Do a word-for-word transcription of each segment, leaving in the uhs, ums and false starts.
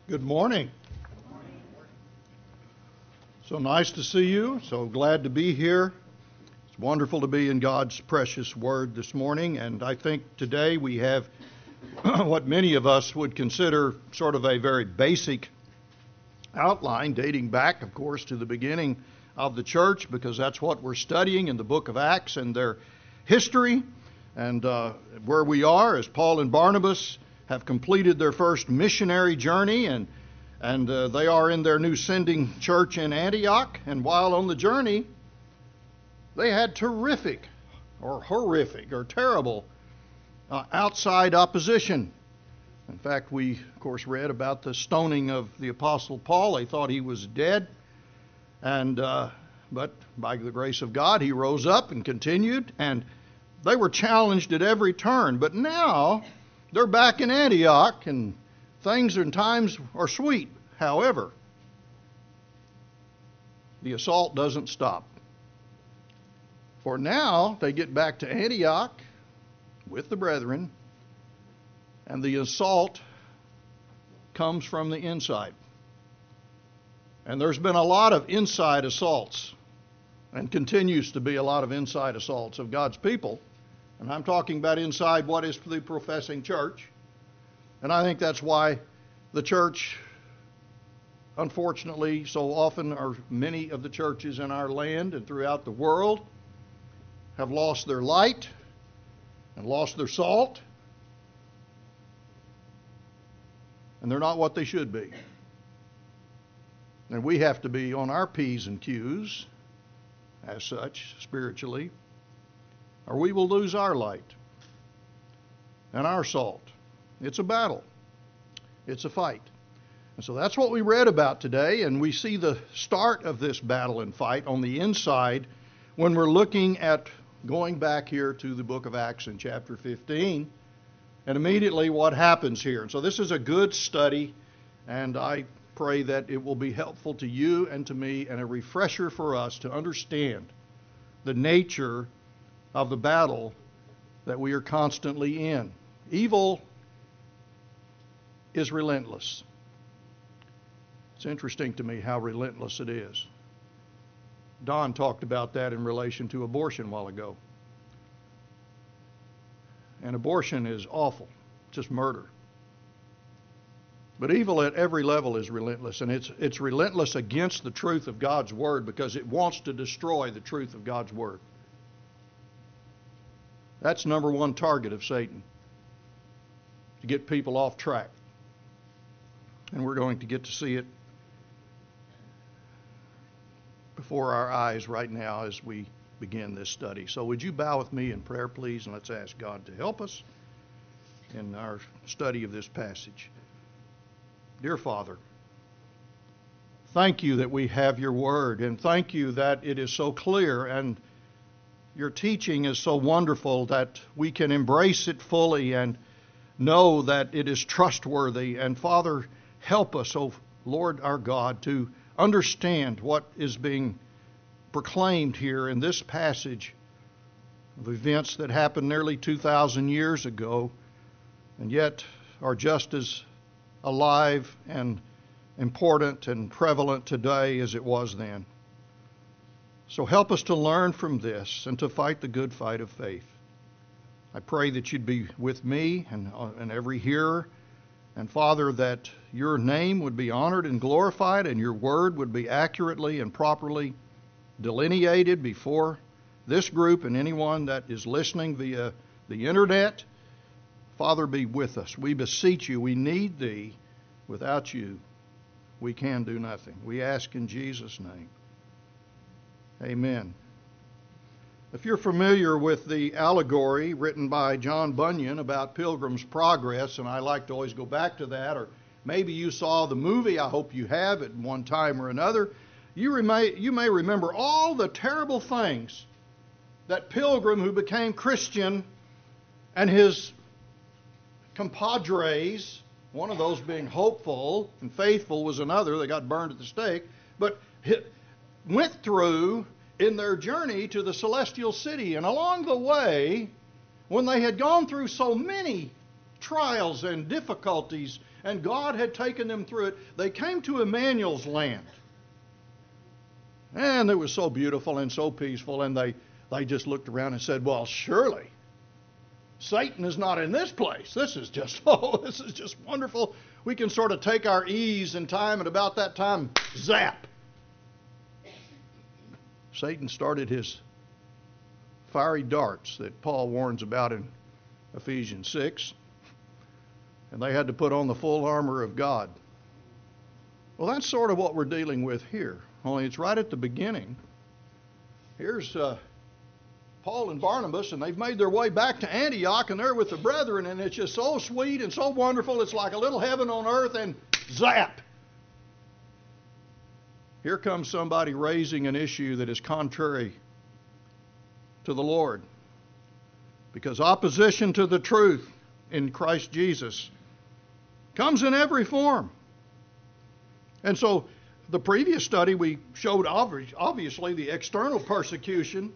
Good morning. So nice to see you. So glad to be here. It's wonderful to be in God's precious Word this morning. And I think today we have what many of us would consider sort of a very basic outline, dating back, of course, to the beginning of the church, because that's what we're studying in the book of Acts and their history. And uh, where we are as Paul and Barnabas have completed their first missionary journey, and and uh, they are in their new sending church in Antioch. And while on the journey, they had terrific or horrific or terrible uh, outside opposition. In fact, we, of course, read about the stoning of the Apostle Paul. They thought he was dead, and uh, but by the grace of God, he rose up and continued, and they were challenged at every turn. But now they're back in Antioch, and things and times are sweet. However, the assault doesn't stop. For now, they get back to Antioch with the brethren, and the assault comes from the inside. And there's been a lot of inside assaults, and continues to be a lot of inside assaults of God's people. And I'm talking about inside what is the professing church. And I think that's why the church, unfortunately, so often, or many of the churches in our land and throughout the world, have lost their light and lost their salt. And they're not what they should be. And we have to be on our P's and Q's, as such, spiritually, or we will lose our light and our salt. It's a battle. It's a fight. And so that's what we read about today, and we see the start of this battle and fight on the inside when we're looking at going back here to the book of Acts in chapter fifteen, and immediately what happens here. And so this is a good study, and I pray that it will be helpful to you and to me and a refresher for us to understand the nature of the battle that we are constantly in. Evil is relentless. It's interesting to me how relentless it is. Don talked about that in relation to abortion a while ago. And abortion is awful, just murder. But evil at every level is relentless, and it's it's relentless against the truth of God's Word because it wants to destroy the truth of God's Word. That's number one target of Satan, to get people off track. And we're going to get to see it before our eyes right now as we begin this study. So would you bow with me in prayer, please, and let's ask God to help us in our study of this passage. Dear Father, thank you that we have your Word, and thank you that it is so clear, and your teaching is so wonderful that we can embrace it fully and know that it is trustworthy. And Father, help us, oh Lord our God, to understand what is being proclaimed here in this passage of events that happened nearly two thousand years ago, and yet are just as alive and important and prevalent today as it was then. So help us to learn from this and to fight the good fight of faith. I pray that you'd be with me and, uh, and every hearer. And Father, that your name would be honored and glorified, and your word would be accurately and properly delineated before this group and anyone that is listening via the internet. Father, be with us. We beseech you. We need thee. Without you, we can do nothing. We ask in Jesus' name. Amen. If you're familiar with the allegory written by John Bunyan about Pilgrim's Progress, and I like to always go back to that, or maybe you saw the movie, I hope you have at one time or another, you, may, you may remember all the terrible things that Pilgrim, who became Christian, and his compadres, one of those being hopeful and faithful was another, they got burned at the stake, but went through in their journey to the celestial city. And along the way, when they had gone through so many trials and difficulties, and God had taken them through it. They came to Emmanuel's land. And it was so beautiful and so peaceful, and they, they just looked around and said, well, surely Satan is not in this place. This is just, oh, this is just wonderful. We can sort of take our ease in time, and about that time, zap. Satan started his fiery darts that Paul warns about in Ephesians six, and they had to put on the full armor of God. Well, that's sort of what we're dealing with here, only it's right at the beginning. Here's uh, Paul and Barnabas, and they've made their way back to Antioch, and they're with the brethren, and it's just so sweet and so wonderful. It's like a little heaven on earth, and zap! Here comes somebody raising an issue that is contrary to the Lord. Because opposition to the truth in Christ Jesus comes in every form. And so the previous study we showed obviously the external persecution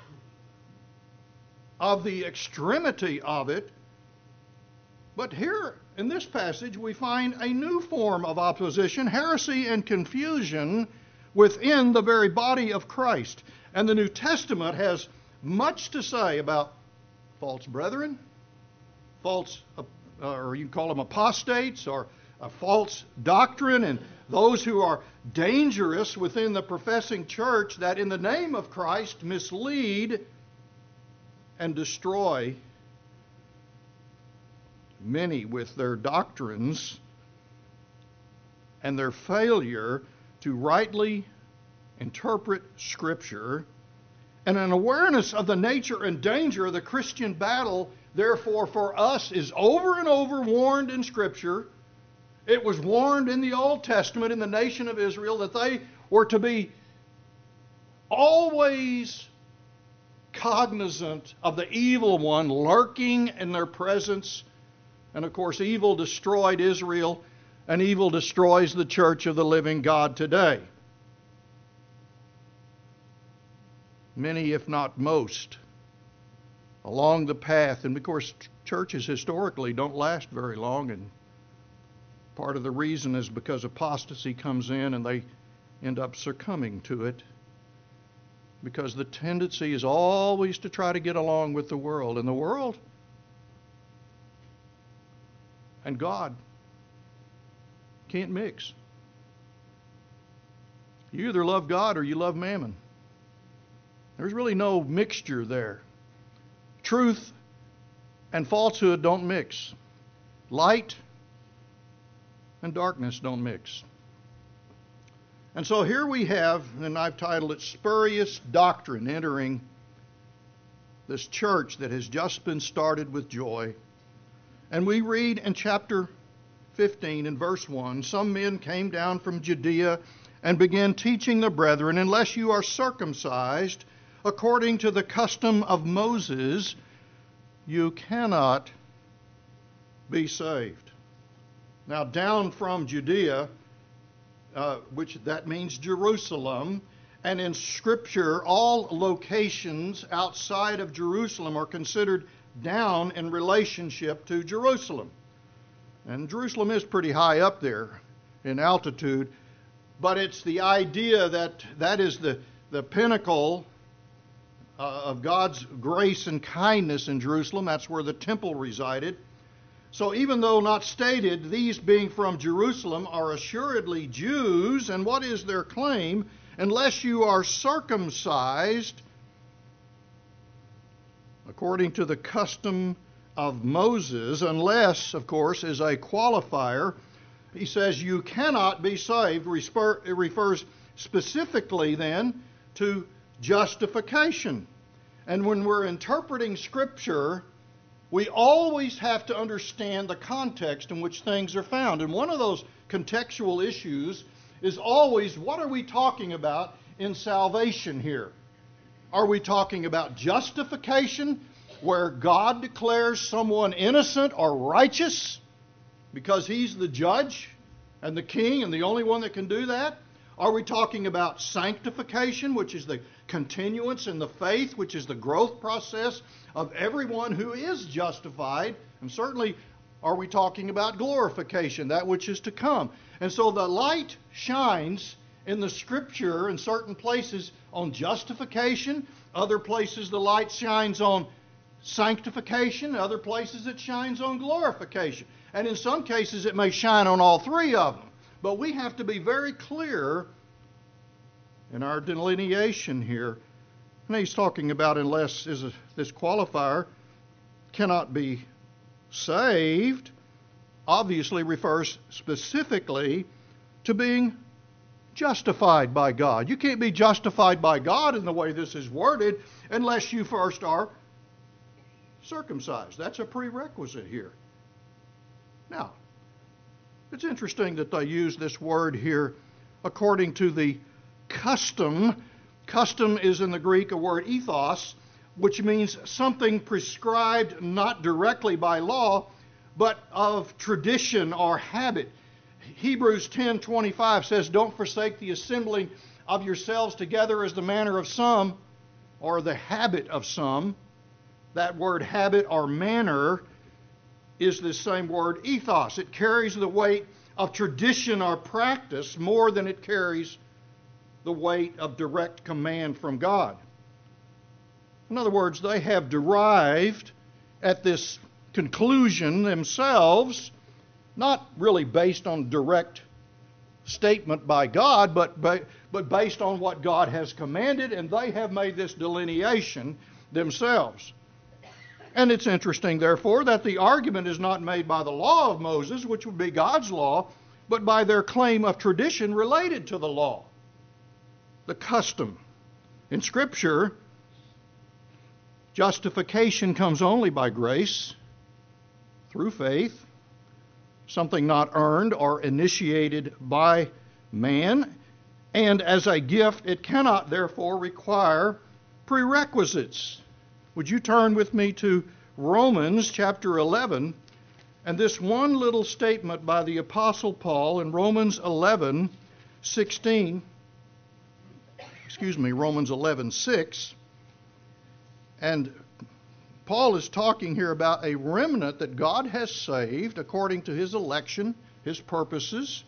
of the extremity of it. But here in this passage we find a new form of opposition, heresy and confusion within the very body of Christ. And the New Testament has much to say about false brethren, false, uh, or you can call them apostates, or a false doctrine, and those who are dangerous within the professing church that in the name of Christ mislead and destroy many with their doctrines and their failure to rightly interpret Scripture, and an awareness of the nature and danger of the Christian battle, therefore, for us is over and over warned in Scripture. It was warned in the Old Testament in the nation of Israel that they were to be always cognizant of the evil one lurking in their presence. And of course, evil destroyed Israel, and evil destroys the church of the living God today. Many, if not most, along the path, and of course, churches historically don't last very long, and part of the reason is because apostasy comes in and they end up succumbing to it, because the tendency is always to try to get along with the world, and the world and God can't mix. You either love God or you love mammon. There's really no mixture there. Truth and falsehood don't mix. Light and darkness don't mix. And so here we have, and I've titled it Spurious Doctrine, entering this church that has just been started with joy. And we read in chapter fifteen in verse one, some men came down from Judea and began teaching the brethren, unless you are circumcised according to the custom of Moses, you cannot be saved. Now, down from Judea, uh, which that means Jerusalem, and in Scripture, all locations outside of Jerusalem are considered down in relationship to Jerusalem. And Jerusalem is pretty high up there in altitude, but it's the idea that that is the, the pinnacle uh, of God's grace and kindness in Jerusalem. That's where the temple resided. So even though not stated, these being from Jerusalem are assuredly Jews, and what is their claim? Unless you are circumcised according to the custom of Moses, unless, of course, is a qualifier. He says you cannot be saved. It refers specifically then to justification. And when we're interpreting Scripture, we always have to understand the context in which things are found. And one of those contextual issues is always, what are we talking about in salvation here? Are we talking about justification, where God declares someone innocent or righteous because He's the judge and the king and the only one that can do that? Are we talking about sanctification, which is the continuance in the faith, which is the growth process of everyone who is justified? And certainly are we talking about glorification, that which is to come? And so the light shines in the Scripture in certain places on justification. Other places the light shines on sanctification. Other places it shines on glorification. And in some cases it may shine on all three of them. But we have to be very clear in our delineation here. And he's talking about unless is a, this qualifier cannot be saved, obviously refers specifically to being justified by God. You can't be justified by God in the way this is worded unless you first are circumcised. That's a prerequisite here. Now, it's interesting that they use this word here according to the custom. Custom is in the Greek a word ethos, which means something prescribed not directly by law, but of tradition or habit. Hebrews ten twenty-five says, "Don't forsake the assembling of yourselves together as the manner of some," or the habit of some. That word habit or manner is the same word ethos. It carries the weight of tradition or practice more than it carries the weight of direct command from God. In other words, they have derived at this conclusion themselves, not really based on direct statement by God, but, but, but based on what God has commanded, and they have made this delineation themselves. And it's interesting, therefore, that the argument is not made by the law of Moses, which would be God's law, but by their claim of tradition related to the law, the custom. In Scripture, justification comes only by grace, through faith, something not earned or initiated by man, and as a gift, it cannot therefore require prerequisites. Would you turn with me to Romans chapter eleven, and this one little statement by the Apostle Paul in Romans eleven sixteen, excuse me, Romans eleven six, and Paul is talking here about a remnant that God has saved according to His election, His purposes.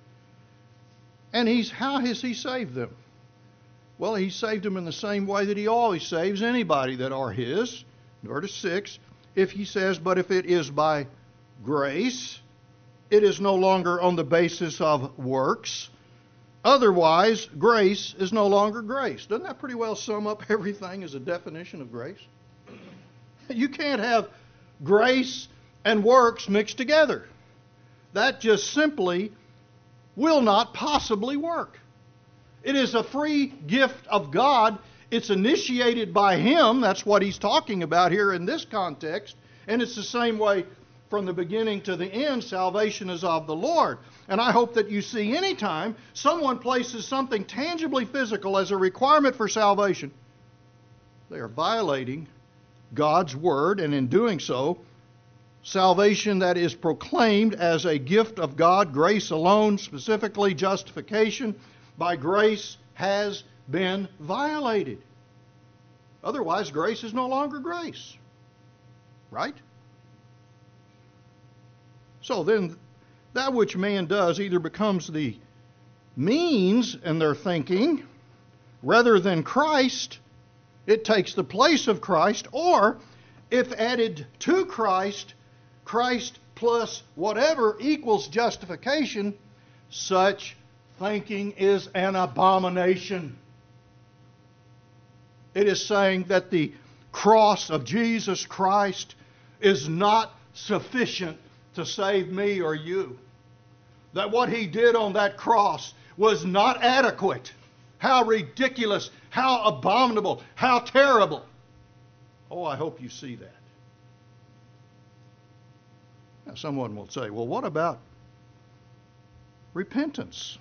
And he's how has He saved them? Well, He saved them in the same way that He always saves anybody that are His. Verse six, if He says, but if it is by grace, it is no longer on the basis of works. Otherwise, grace is no longer grace. Doesn't that pretty well sum up everything as a definition of grace? You can't have grace and works mixed together. That just simply will not possibly work. It is a free gift of God. It's initiated by Him. That's what he's talking about here in this context. And it's the same way from the beginning to the end. Salvation is of the Lord. And I hope that you see anytime someone places something tangibly physical as a requirement for salvation, they are violating God's Word, and in doing so, salvation that is proclaimed as a gift of God, grace alone, specifically justification by grace, has been violated. Otherwise, grace is no longer grace. Right? So then, that which man does either becomes the means in their thinking rather than Christ. It takes the place of Christ, or if added to Christ, Christ plus whatever equals justification, such thinking is an abomination. It is saying that the cross of Jesus Christ is not sufficient to save me or you. That what He did on that cross was not adequate. How ridiculous, how abominable, how terrible. Oh, I hope you see that. Now, someone will say, well, what about repentance?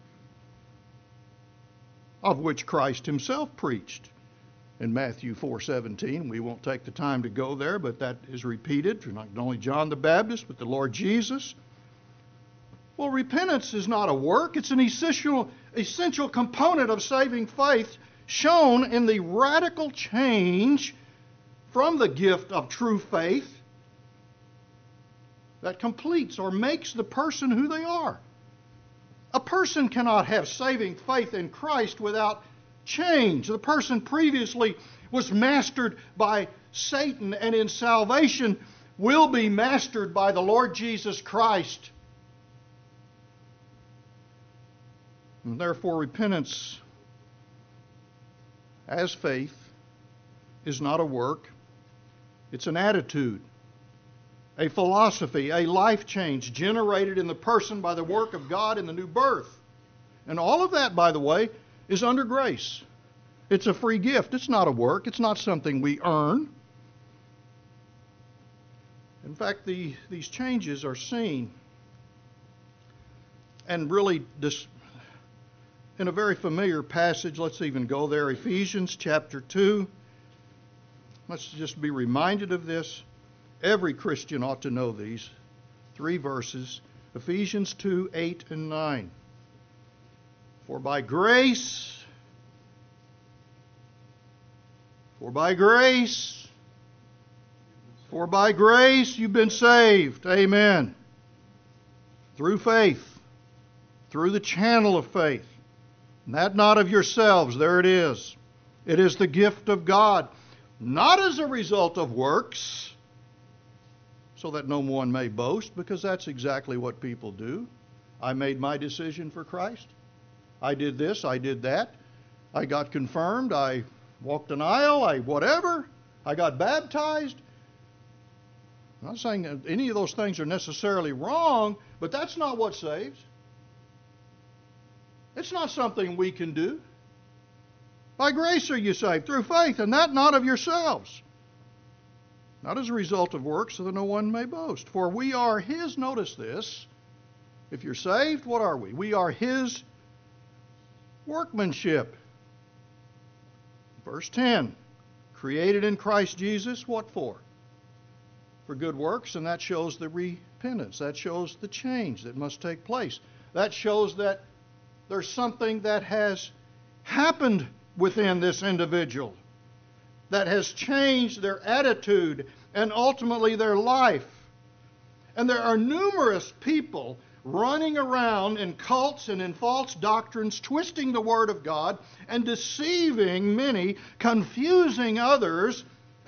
Of which Christ Himself preached in Matthew four seventeen. We won't take the time to go there, but that is repeated for not only John the Baptist, but the Lord Jesus. Well, repentance is not a work. It's an essential, essential component of saving faith, shown in the radical change from the gift of true faith that completes or makes the person who they are. A person cannot have saving faith in Christ without change. The person previously was mastered by Satan, and in salvation will be mastered by the Lord Jesus Christ. And therefore, repentance as faith is not a work. It's an attitude, a philosophy, a life change generated in the person by the work of God in the new birth. And all of that, by the way, is under grace. It's a free gift. It's not a work. It's not something we earn. In fact, the, these changes are seen and really dis, in a very familiar passage. Let's even go there. Ephesians chapter two. Let's just be reminded of this. Every Christian ought to know these three verses. Ephesians two, eight and nine. For by grace, for by grace, for by grace you've been saved. Amen. Through faith, through the channel of faith. And that not of yourselves. There it is. It is the gift of God, not as a result of works, so that no one may boast, because that's exactly what people do. I made my decision for Christ. I did this, I did that. I got confirmed, I walked an aisle, I whatever. I got baptized. I'm not saying that any of those things are necessarily wrong, but that's not what saves. It's not something we can do. By grace are you saved, through faith, and that not of yourselves. Not as a result of works, so that no one may boast. For we are His, notice this, if you're saved, what are we? We are His workmanship. Verse ten, created in Christ Jesus, what for? For good works, and that shows the repentance. That shows the change that must take place. That shows that there's something that has happened within this individual that has changed their attitude and ultimately their life. And there are numerous people running around in cults and in false doctrines, twisting the Word of God and deceiving many, confusing others.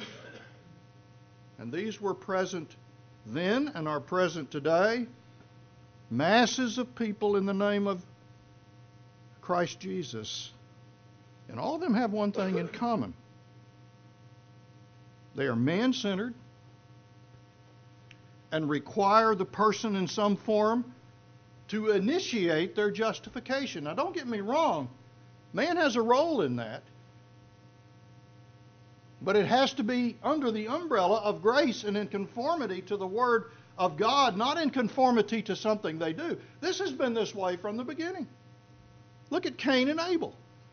And these were present then and are present today. Masses of people in the name of Christ Jesus. And all of them have one thing in common. They are man-centered and require the person in some form to initiate their justification. Now, don't get me wrong. Man has a role in that. But it has to be under the umbrella of grace and in conformity to the Word of God, not in conformity to something they do. This has been this way from the beginning. Look at Cain and Abel.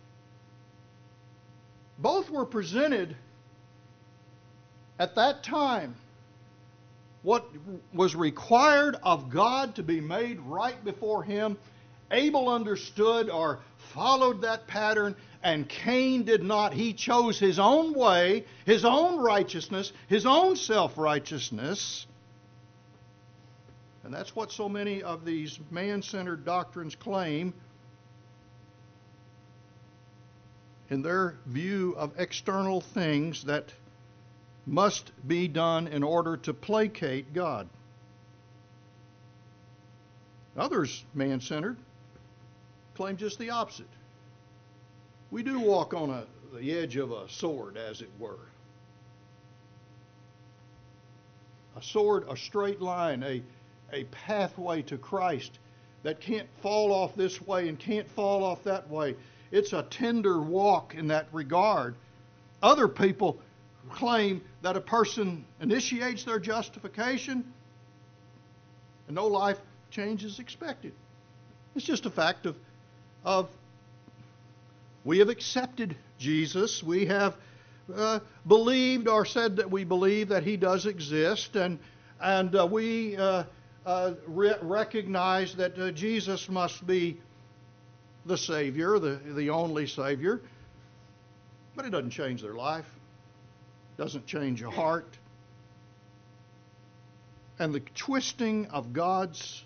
Both were presented at that time what was required of God to be made right before Him. Abel understood or followed that pattern, and Cain did not. He chose his own way, his own righteousness, his own self-righteousness. And that's what so many of these man-centered doctrines claim in their view of external things that must be done in order to placate God. Others, man-centered, claim just the opposite. We do walk on a, the edge of a sword, as it were. A sword, a straight line, a, a pathway to Christ that can't fall off this way and can't fall off that way. It's a tender walk in that regard. Other people claim that a person initiates their justification and no life change is expected. It's just a fact of, of we have accepted Jesus. We have uh, believed or said that we believe that He does exist, and and uh, we uh, uh, re- recognize that uh, Jesus must be the Savior, the, the only Savior. But it doesn't change their life. Doesn't change your heart. and the twisting of God's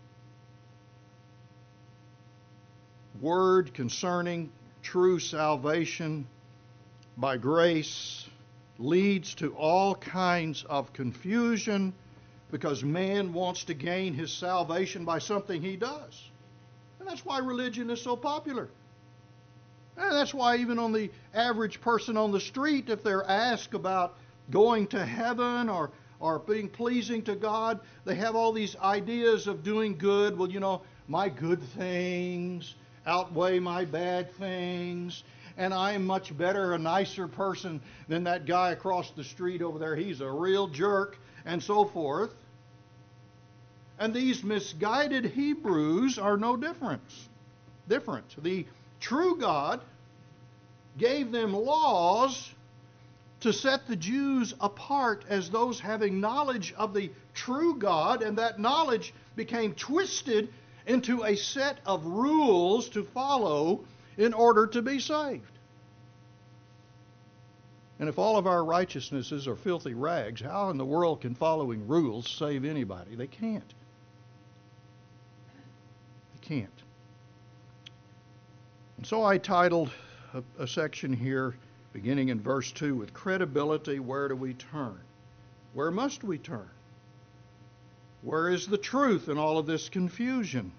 word concerning true salvation by grace leads to all kinds of confusion, because man wants to gain his salvation by something he does. And that's why religion is so popular. And that's why even on the average person on the street, if they're asked about going to heaven or, or being pleasing to God, they have all these ideas of doing good. Well, you know, my good things outweigh my bad things, and I'm much better, a nicer person than that guy across the street over there. He's a real jerk, and so forth. And these misguided Hebrews are no different. Different. The true God gave them laws to set the Jews apart as those having knowledge of the true God, and that knowledge became twisted into a set of rules to follow in order to be saved. And if all of our righteousnesses are filthy rags, how in the world can following rules save anybody? They can't. They can't. And so I titled a, a section here, beginning in verse two, with credibility, where do we turn? Where must we turn? Where is the truth in all of this confusion?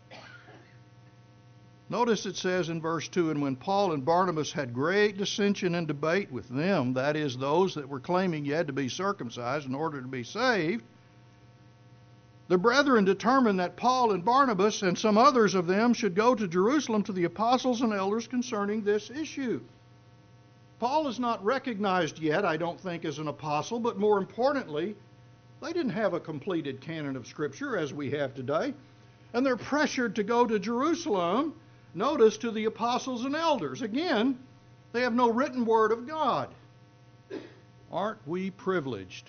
Notice it says in verse two, and when Paul and Barnabas had great dissension and debate with them, that is, those that were claiming you had to be circumcised in order to be saved, the brethren determined that Paul and Barnabas and some others of them should go to Jerusalem to the apostles and elders concerning this issue. Paul is not recognized yet, I don't think, as an apostle, but more importantly, they didn't have a completed canon of Scripture as we have today, and they're pressured to go to Jerusalem, notice, to the apostles and elders. Again, they have no written word of God. Aren't we privileged?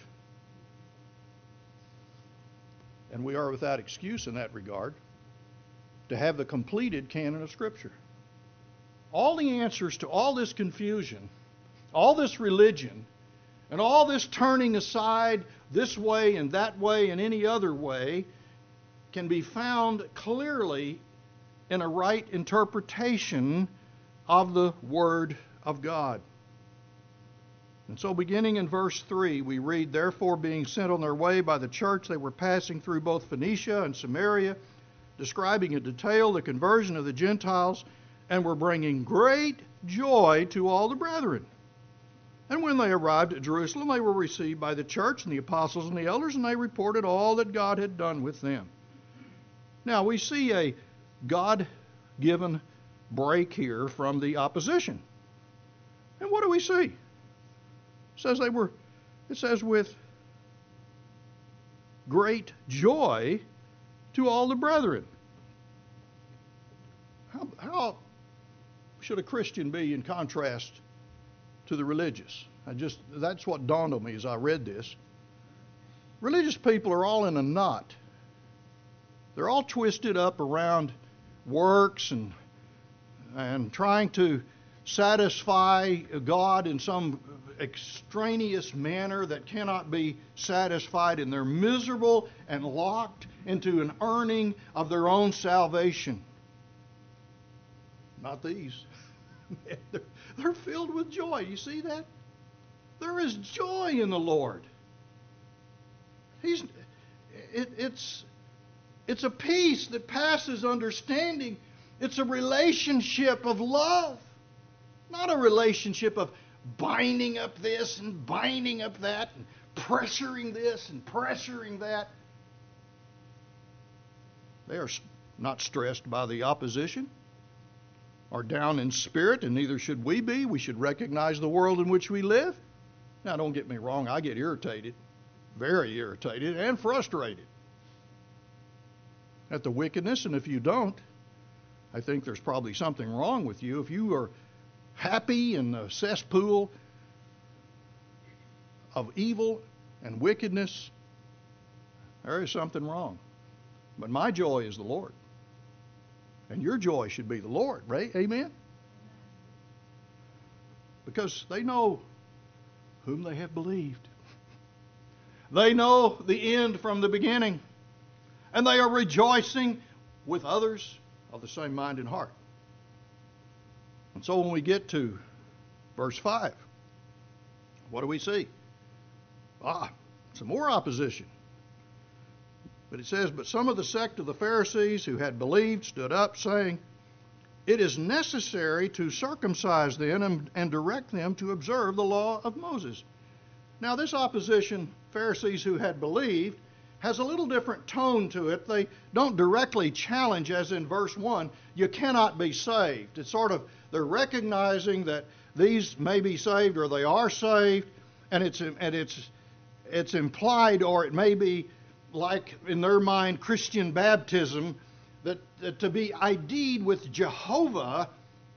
And we are without excuse in that regard, to have the completed canon of Scripture. All the answers to all this confusion, all this religion, and all this turning aside this way and that way and any other way can be found clearly in a right interpretation of the Word of God. And so beginning in verse three, we read, therefore being sent on their way by the church, they were passing through both Phoenicia and Samaria, describing in detail the conversion of the Gentiles, and were bringing great joy to all the brethren. And when they arrived at Jerusalem, they were received by the church and the apostles and the elders, and they reported all that God had done with them. Now we see a God-given break here from the opposition. And what do we see? It says they were, it says with great joy to all the brethren. How, how should a Christian be in contrast to the religious? I just, that's what dawned on me as I read this. Religious people are all in a knot. They're all twisted up around works and and trying to satisfy God in some extraneous manner that cannot be satisfied, and they're miserable and locked into an earning of their own salvation. Not these. they're, they're filled with joy. You see that? There is joy in the Lord. He's it, it's it's a peace that passes understanding. It's a relationship of love, not a relationship of binding up this and binding up that and pressuring this and pressuring that. They are not stressed by the opposition or down in spirit, and neither should we be. We should recognize the world in which we live. Now, don't get me wrong, I get irritated, very irritated and frustrated at the wickedness, and if you don't, I think there's probably something wrong with you. If you are happy in the cesspool of evil and wickedness, there is something wrong. But my joy is the Lord. And your joy should be the Lord, right? Amen? Because they know whom they have believed. They know the end from the beginning. And they are rejoicing with others of the same mind and heart. And so when we get to verse five, what do we see? Ah, some more opposition. But it says, but some of the sect of the Pharisees who had believed stood up, saying, it is necessary to circumcise them and, and direct them to observe the law of Moses. Now this opposition, Pharisees who had believed, has a little different tone to it. They don't directly challenge, as in verse one, you cannot be saved. It's sort of, they're recognizing that these may be saved or they are saved, and it's and it's it's implied, or it may be like in their mind Christian baptism, that, that to be ID'd with Jehovah,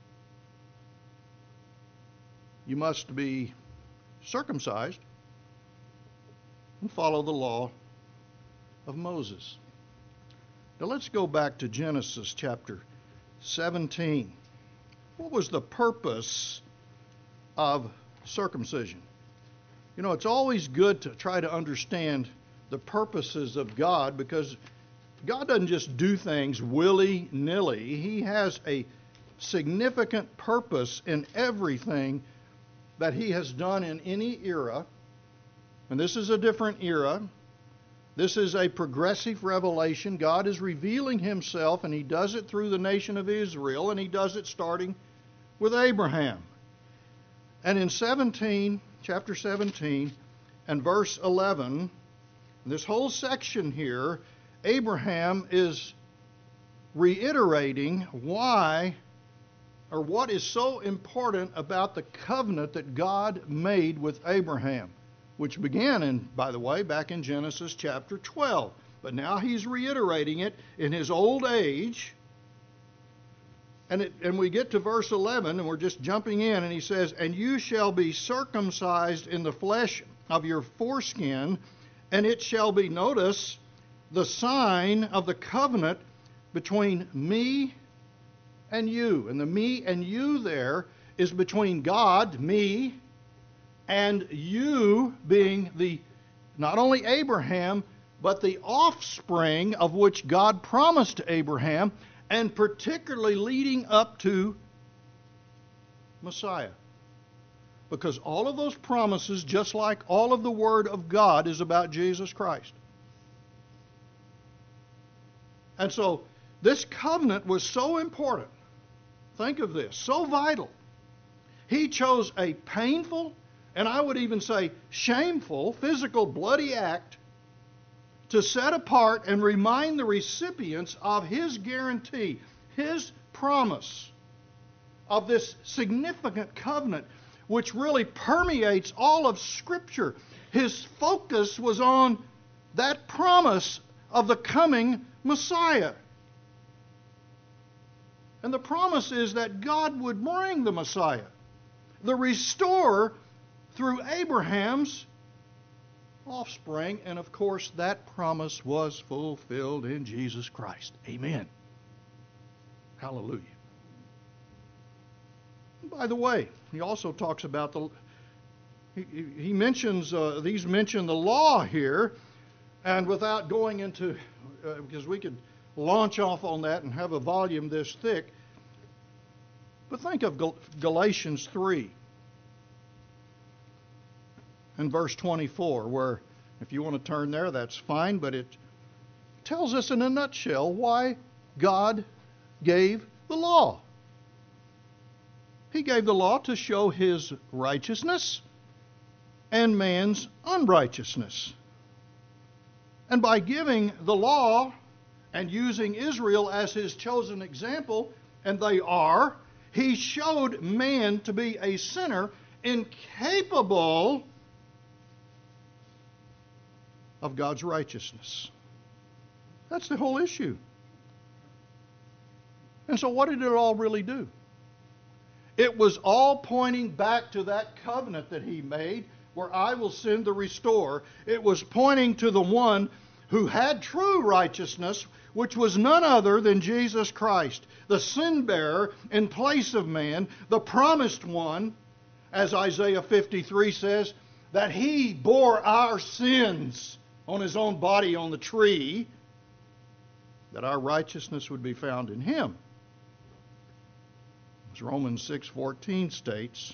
you must be circumcised and follow the law of Moses. Now let's go back to Genesis chapter seventeen. What was the purpose of circumcision? You know, it's always good to try to understand the purposes of God, because God doesn't just do things willy-nilly. He has a significant purpose in everything that He has done in any era. And this is a different era. This is a progressive revelation. God is revealing Himself, and He does it through the nation of Israel, and He does it starting with Abraham. And in seventeen, chapter seventeen, and verse eleven, this whole section here, Abraham is reiterating why, or what is so important about the covenant that God made with Abraham, which began, in, by the way, back in Genesis chapter twelve. But now he's reiterating it in his old age. And, it, and we get to verse eleven, and we're just jumping in, and he says, and you shall be circumcised in the flesh of your foreskin, and it shall be, notice, the sign of the covenant between me and you. And the me and you there is between God, me, and you being the, not only Abraham, but the offspring of which God promised to Abraham, and particularly leading up to Messiah. Because all of those promises, just like all of the Word of God, is about Jesus Christ. And so this covenant was so important. Think of this, so vital. He chose a painful, and I would even say shameful, physical, bloody act to set apart and remind the recipients of His guarantee, His promise of this significant covenant, which really permeates all of Scripture. His focus was on that promise of the coming Messiah. And the promise is that God would bring the Messiah, the restorer, through Abraham's offspring. And of course, that promise was fulfilled in Jesus Christ. Amen. Hallelujah. And by the way, he also talks about the, he, he mentions, uh, these mention the law here, and without going into, uh, because we could launch off on that and have a volume this thick, but think of Gal- Galatians three and verse twenty-four, where if you want to turn there, that's fine, but it tells us in a nutshell why God gave the law. He gave the law to show His righteousness and man's unrighteousness. And by giving the law and using Israel as His chosen example, and they are, He showed man to be a sinner incapable of God's righteousness. That's the whole issue. And so what did it all really do? It was all pointing back to that covenant that He made, where I will send the restorer. It was pointing to the one who had true righteousness, which was none other than Jesus Christ, the sin bearer in place of man, the promised one, as Isaiah fifty-three says, that He bore our sins on His own body on the tree, that our righteousness would be found in Him. As Romans six fourteen states,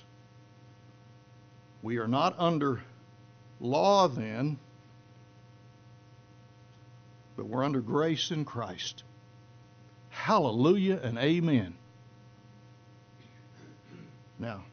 we are not under law then, but we're under grace in Christ. Hallelujah and amen. Now,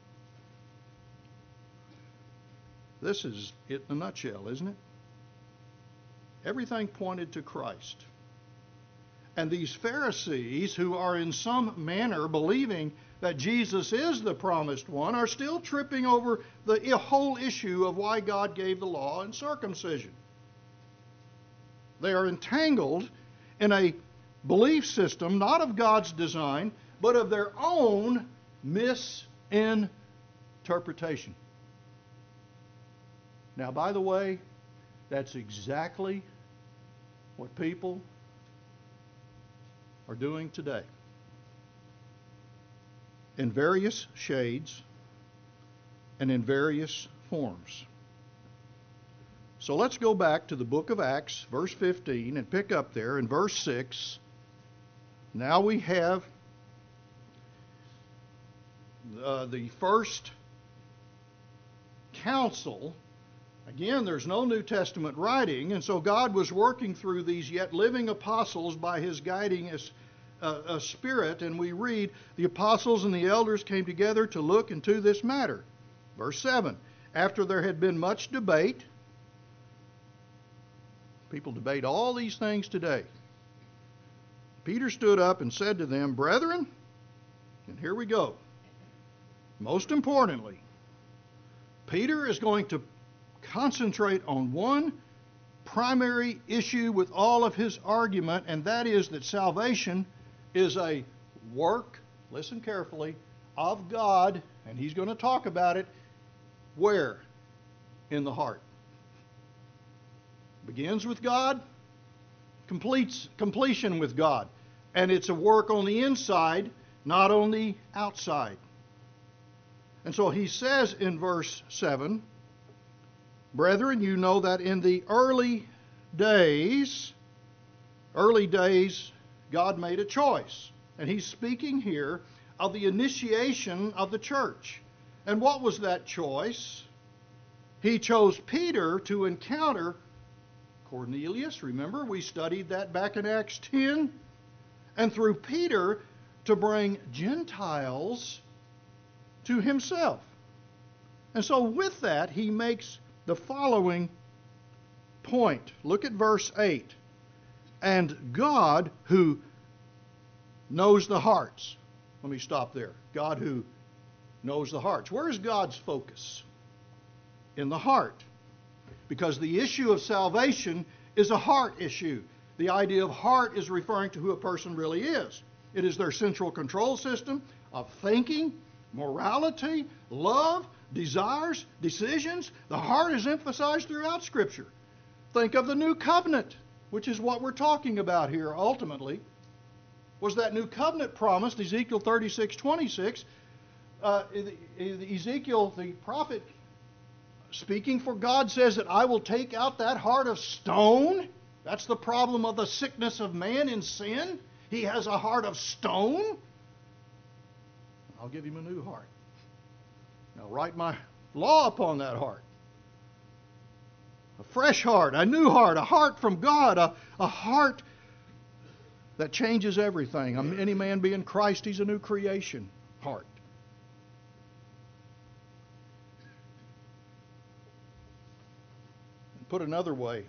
this is it in a nutshell, isn't it? Everything pointed to Christ. And these Pharisees, who are in some manner believing that Jesus is the promised one, are still tripping over the whole issue of why God gave the law and circumcision. They are entangled in a belief system, not of God's design, but of their own misinterpretation. Now, by the way, that's exactly what people are doing today, in various shades and in various forms. So let's go back to the book of Acts, verse fifteen, and pick up there in verse six. Now we have uh, the first council. Again, there's no New Testament writing, and so God was working through these yet living apostles by His guiding as, uh, a spirit, and we read, the apostles and the elders came together to look into this matter. Verse seven, after there had been much debate, people debate all these things today, Peter stood up and said to them, brethren, and here we go, most importantly, Peter is going to concentrate on one primary issue with all of his argument, and that is that salvation is a work, listen carefully, of God, and he's going to talk about it where? In the heart. Begins with God, completes completion with God, and it's a work on the inside, not on the outside. And so he says in verse seven, brethren, you know that in the early days, early days, God made a choice. And he's speaking here of the initiation of the church. And what was that choice? He chose Peter to encounter Cornelius. Remember, we studied that back in Acts ten. And through Peter to bring Gentiles to himself. And so with that, he makes the following point. Look at verse eight. And God who knows the hearts. Let me stop there. God who knows the hearts. Where is God's focus? In the heart. Because the issue of salvation is a heart issue. The idea of heart is referring to who a person really is. It is their central control system of thinking, morality, love, desires, decisions. The heart is emphasized throughout Scripture. Think of the new covenant, which is what we're talking about here ultimately. Was that new covenant promised, Ezekiel thirty-six twenty-six. Uh, Ezekiel, the prophet, speaking for God, says that I will take out that heart of stone. That's the problem of the sickness of man in sin. He has a heart of stone. I'll give him a new heart. Now write my law upon that heart. A fresh heart, a new heart, a heart from God, a, a heart that changes everything. Any man be in Christ, he's a new creation heart. And put another way,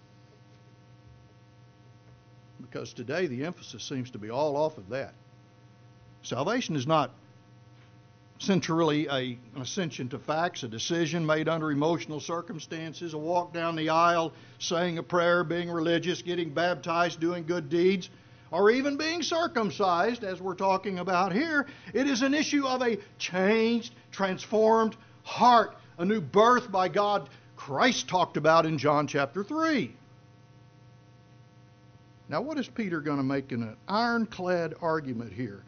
because today the emphasis seems to be all off of that. Salvation is not centrally a, an ascension to facts, a decision made under emotional circumstances, a walk down the aisle, saying a prayer, being religious, getting baptized, doing good deeds, or even being circumcised, as we're talking about here. It is an issue of a changed, transformed heart, a new birth by God. Christ talked about in John chapter three. Now, what is Peter going to make in an ironclad argument here?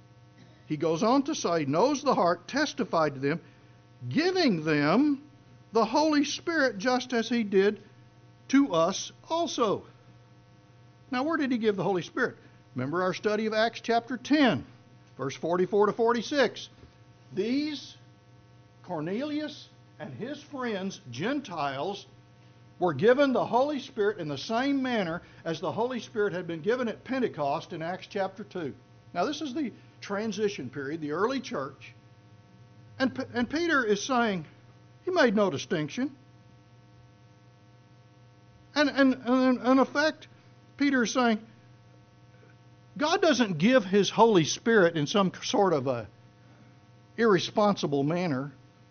He goes on to say, knows the heart, testified to them, giving them the Holy Spirit just as He did to us also. Now, where did He give the Holy Spirit? Remember our study of Acts chapter ten, verse forty-four to forty-six. These, Cornelius and his friends, Gentiles, were given the Holy Spirit in the same manner as the Holy Spirit had been given at Pentecost in Acts chapter two. Now, this is the transition period, the early church. And, and Peter is saying, he made no distinction. And, and, and in effect, Peter is saying, God doesn't give His Holy Spirit in some sort of a irresponsible manner.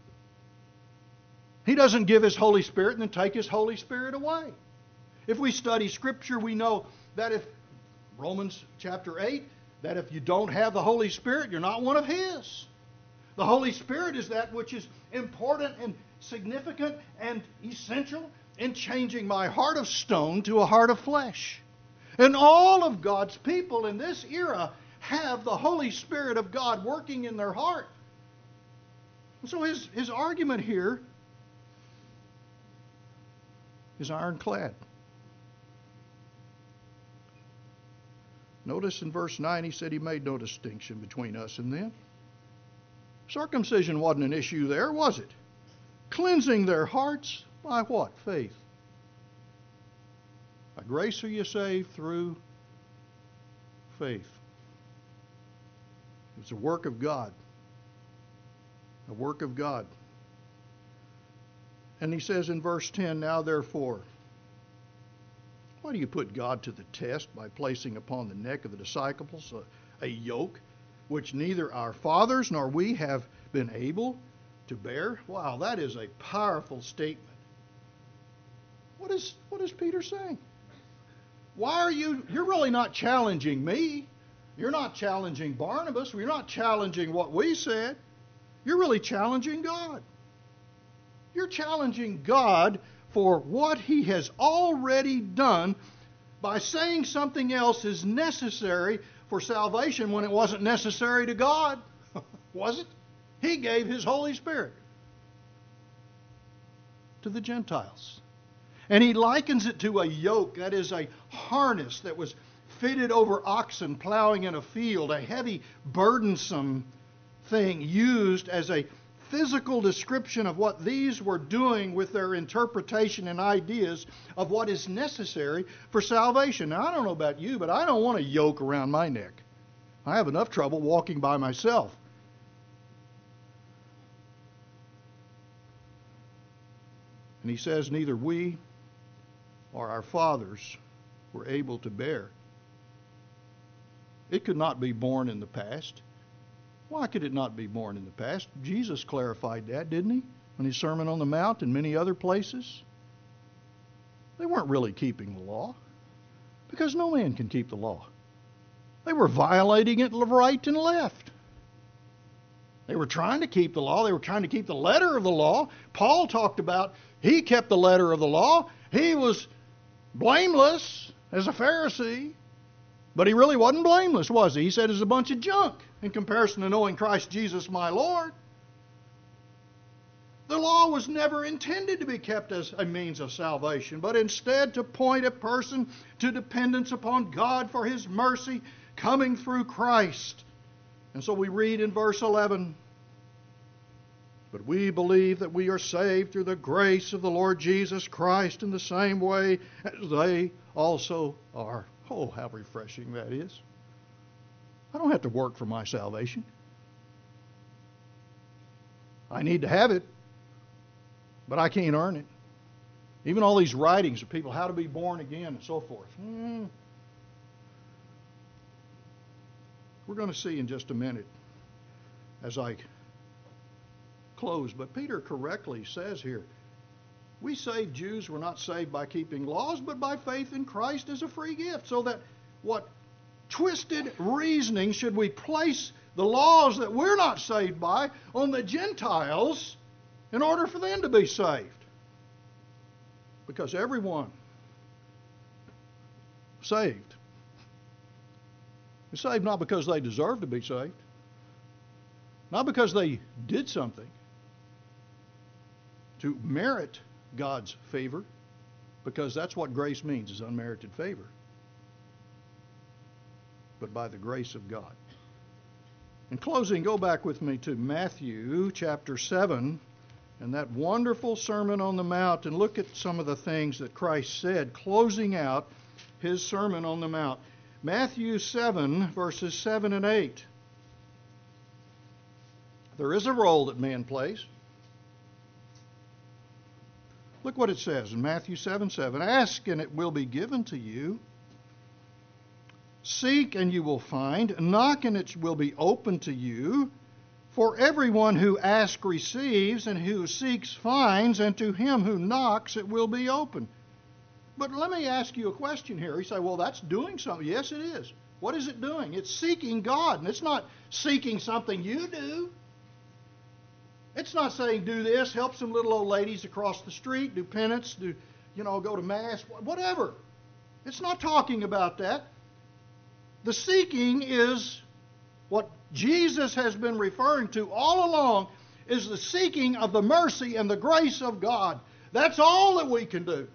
He doesn't give His Holy Spirit and then take His Holy Spirit away. If we study Scripture, we know that if, Romans chapter eight, that if you don't have the Holy Spirit, you're not one of His. The Holy Spirit is that which is important and significant and essential in changing my heart of stone to a heart of flesh. And all of God's people in this era have the Holy Spirit of God working in their heart. So his, his argument here is ironclad. Notice in verse nine he said he made no distinction between us and them. Circumcision wasn't an issue there, was it? Cleansing their hearts by what? Faith. By grace are you saved through faith. It's a work of God. A work of God. And he says in verse ten, now therefore, why do you put God to the test by placing upon the neck of the disciples a, a yoke which neither our fathers nor we have been able to bear? Wow, that is a powerful statement. What is, what is Peter saying? Why are you, you're really not challenging me. You're not challenging Barnabas. You're not challenging what we said. You're really challenging God. You're challenging God for what He has already done by saying something else is necessary for salvation when it wasn't necessary to God. Was it? He gave His Holy Spirit to the Gentiles. And He likens it to a yoke, that is a harness that was fitted over oxen plowing in a field, a heavy, burdensome thing used as a physical description of what these were doing with their interpretation and ideas of what is necessary for salvation. Now, I don't know about you, but I don't want a yoke around my neck. I have enough trouble walking by myself. And he says, neither we or our fathers were able to bear. It could not be born in the past. Why could it not be born in the past? Jesus clarified that, didn't He? In His Sermon on the Mount and many other places. They weren't really keeping the law, because no man can keep the law. They were violating it right and left. They were trying to keep the law. They were trying to keep the letter of the law. Paul talked about he kept the letter of the law. He was blameless as a Pharisee. But he really wasn't blameless, was he? He said it's a bunch of junk in comparison to knowing Christ Jesus my Lord. The law was never intended to be kept as a means of salvation, but instead to point a person to dependence upon God for His mercy coming through Christ. And so we read in verse eleven, but we believe that we are saved through the grace of the Lord Jesus Christ in the same way as they also are. Oh, how refreshing that is. I don't have to work for my salvation. I need to have it, but I can't earn it. Even all these writings of people, how to be born again and so forth. Hmm. We're going to see in just a minute as I close. But Peter correctly says here, we saved Jews were not saved by keeping laws, but by faith in Christ as a free gift. So that what twisted reasoning should we place the laws that we're not saved by on the Gentiles in order for them to be saved? Because everyone saved is saved not because they deserve to be saved, not because they did something. to merit God's favor, because that's what grace means, is unmerited favor, but by the grace of God. In closing, go back with me to Matthew chapter seven and that wonderful Sermon on the Mount, and look at some of the things that Christ said closing out his Sermon on the Mount. Matthew seven, verses seven and eight. There is a role that man plays. Look what it says in Matthew seven seven. Ask and it will be given to you. Seek and you will find. Knock and it will be open to you. For everyone who asks receives, and who seeks finds, and to him who knocks it will be open. But let me ask you a question here. You say, well, that's doing something. Yes, it is. What is it doing? It's seeking God, and it's not seeking something you do. It's not saying do this, help some little old ladies across the street, do penance, do, you know, go to Mass, whatever. It's not talking about that. The seeking is what Jesus has been referring to all along, is the seeking of the mercy and the grace of God. That's all that we can do.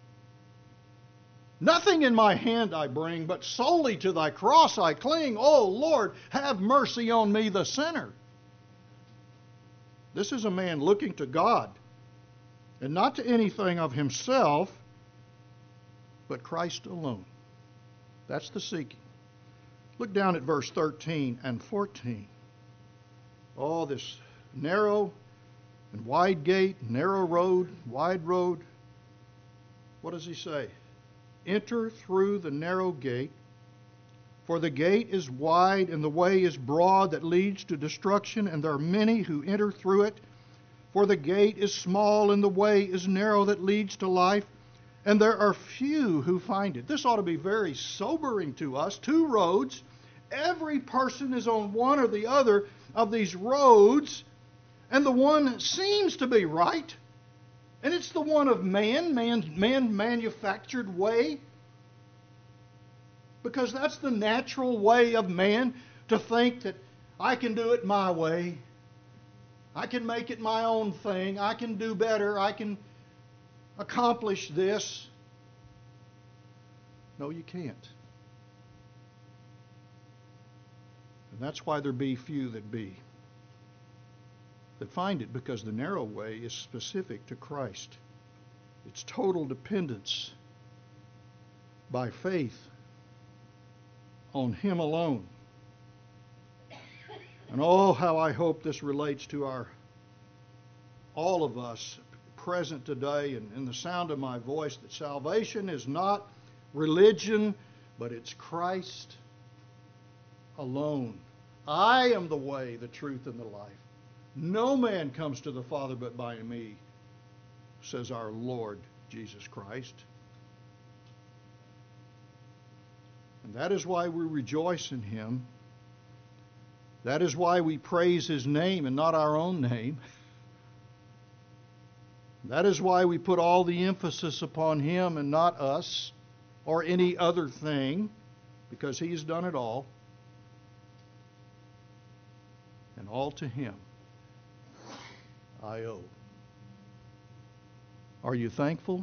Nothing in my hand I bring, but solely to thy cross I cling. Oh, Lord, have mercy on me, the sinner. This is a man looking to God, and not to anything of himself, but Christ alone. That's the seeking. Look down at verse thirteen and fourteen. Oh, this narrow and wide gate, narrow road, wide road. What does he say? Enter through the narrow gate, for the gate is wide and the way is broad that leads to destruction, and there are many who enter through it. For the gate is small and the way is narrow that leads to life, and there are few who find it. This ought to be very sobering to us. Two roads. Every person is on one or the other of these roads, and the one seems to be right, and it's the one of man, man, man manufactured way, because that's the natural way of man, to think that I can do it my way. I can make it my own thing. I can do better. I can accomplish this. No, you can't. And that's why there be few that be, that find it, because the narrow way is specific to Christ. It's total dependence by faith on Him alone. And oh, how I hope this relates to our, all of us present today, and in the sound of my voice, that salvation is not religion, but it's Christ alone. I am the way, the truth, and the life. No man comes to the Father but by me, says our Lord Jesus Christ. And that is why we rejoice in Him. That is why we praise His name and not our own name. That is why we put all the emphasis upon Him and not us or any other thing, because He's done it all. And all to Him I owe. Are you thankful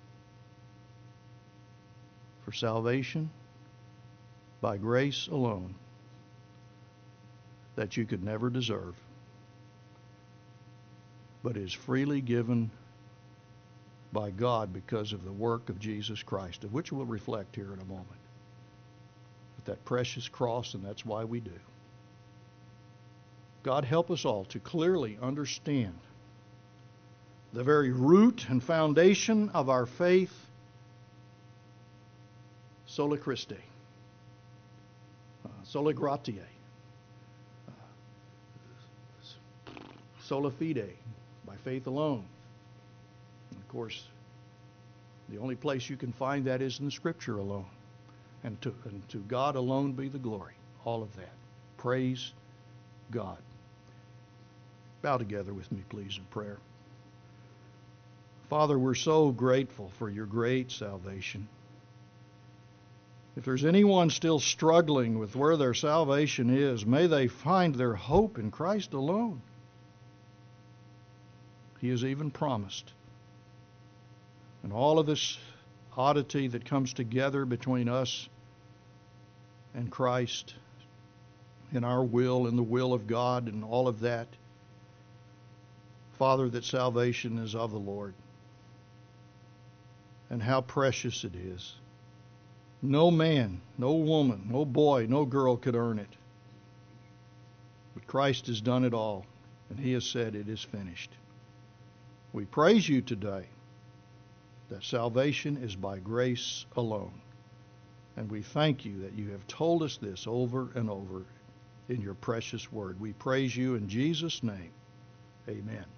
for salvation by grace alone that you could never deserve, but is freely given by God because of the work of Jesus Christ, of which we'll reflect here in a moment. With that precious cross, and that's why we do. God help us all to clearly understand the very root and foundation of our faith, sola Christe, uh, sola gratia, uh, sola fide, by faith alone. And of course, the only place you can find that is in the Scripture alone. And to, and to God alone be the glory. All of that. Praise God. Bow together with me, please, in prayer. Father, we're so grateful for your great salvation. If there's anyone still struggling with where their salvation is, may they find their hope in Christ alone. He has even promised. And all of this oddity that comes together between us and Christ, in our will and the will of God and all of that, Father, that salvation is of the Lord. And how precious it is. No man, no woman, no boy, no girl could earn it. But Christ has done it all, and He has said it is finished. We praise You today that salvation is by grace alone. And we thank You that You have told us this over and over in Your precious word. We praise You in Jesus' name. Amen.